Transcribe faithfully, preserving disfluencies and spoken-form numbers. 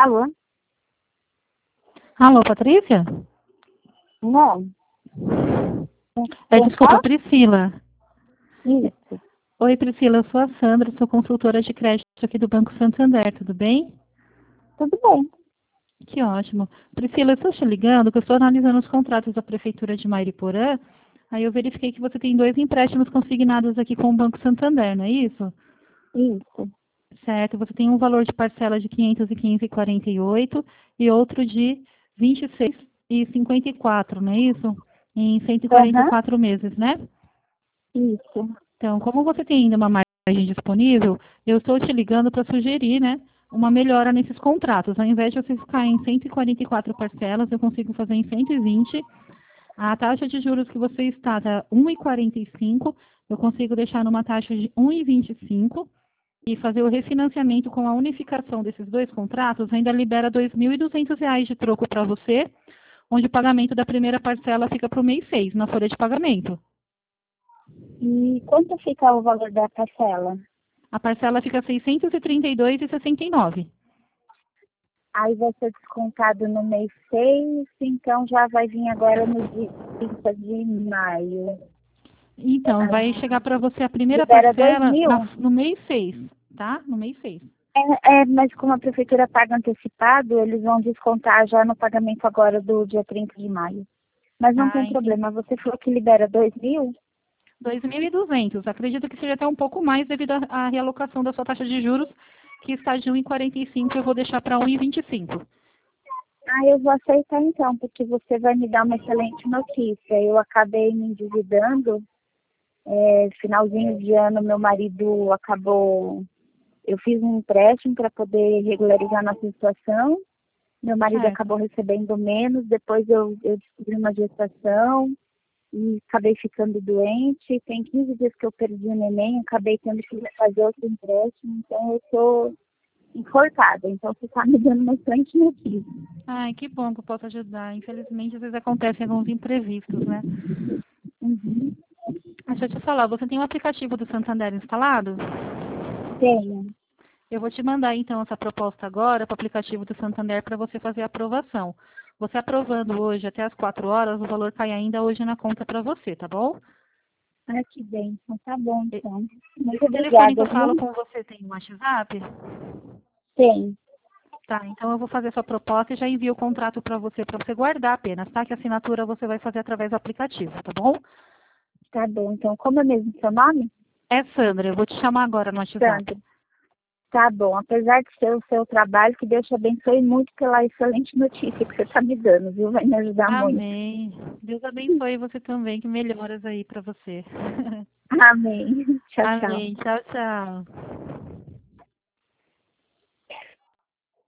Alô? Alô, Patrícia? Não. É, Quem desculpa, fala? Priscila. Isso. Oi, Priscila, eu sou a Sandra, sou consultora de crédito aqui do Banco Santander, tudo bem? Tudo bem. Que ótimo. Priscila, eu estou te ligando, que eu estou analisando os contratos da Prefeitura de Mairiporã, aí eu verifiquei que você tem dois empréstimos consignados aqui com o Banco Santander, não é isso? Isso. Certo, você tem um valor de parcela de quinhentos e quinze vírgula quarenta e oito e outro de vinte e seis vírgula cinquenta e quatro, não é isso? Em cento e quarenta e Aham. quatro meses, né? Isso. Então, como você tem ainda uma margem disponível, eu estou te ligando para sugerir, né, uma melhora nesses contratos. Ao invés de você ficar em cento e quarenta e quatro parcelas, eu consigo fazer em cento e vinte. A taxa de juros que você está está um vírgula quarenta e cinco, eu consigo deixar numa taxa de um vírgula vinte e cinco e fazer o refinanciamento com a unificação desses dois contratos, ainda libera dois mil e duzentos reais de troco para você, onde o pagamento da primeira parcela fica para o mês seis, na folha de pagamento. E quanto fica o valor da parcela? A parcela fica seiscentos e trinta e dois reais e sessenta e nove centavos. Aí vai ser descontado no mês seis, então já vai vir agora no dia trinta de maio. Então, vai Ah, chegar para você a primeira libera dois parcela mil? na- no mês seis, tá? No mês seis. É, é, mas como a prefeitura paga antecipado, eles vão descontar já no pagamento agora do dia trinta de maio. Mas não Ah, tem entendi. problema. Você falou que libera dois mil? dois mil e duzentos. Acredito que seja até um pouco mais devido à à realocação da sua taxa de juros, que está de um vírgula quarenta e cinco, eu vou deixar para um vírgula vinte e cinco. Ah, eu vou aceitar então, porque você vai me dar uma excelente notícia. Eu acabei me endividando. É, finalzinho de ano, meu marido acabou. Eu fiz um empréstimo para poder regularizar nossa situação. Meu marido Certo. acabou recebendo menos. Depois eu, eu descobri uma gestação e acabei ficando doente. Tem quinze dias que eu perdi o neném, acabei tendo que fazer outro empréstimo. Então eu estou enforcada. Então você está me dando uma excelente notícia. Ai, que bom que eu posso ajudar. Infelizmente, às vezes acontecem alguns imprevistos, né? Uhum. Deixa eu te falar, você tem o aplicativo do Santander instalado? Tenho. Eu vou te mandar então essa proposta agora para o aplicativo do Santander para você fazer a aprovação. Você aprovando hoje até as quatro horas, o valor cai ainda hoje na conta para você, tá bom? Ah, que bem. Então tá bom, E- então. Muito Esse telefone que obrigada, eu falo viu? com você tem um WhatsApp? Tem. Tá, então eu vou fazer essa proposta e já envio o contrato para você, para você guardar apenas, tá? Que a assinatura você vai fazer através do aplicativo, tá bom? Tá bom. Então, como é mesmo seu nome? É Sandra, eu vou te chamar agora no WhatsApp. Sandra. Tá bom. Apesar de ser o seu trabalho, que Deus te abençoe muito pela excelente notícia que você está me dando, viu? Vai me ajudar muito. Amém. Deus abençoe você também, que melhoras aí para você. Amém. Tchau, tchau. Amém. Tchau, tchau.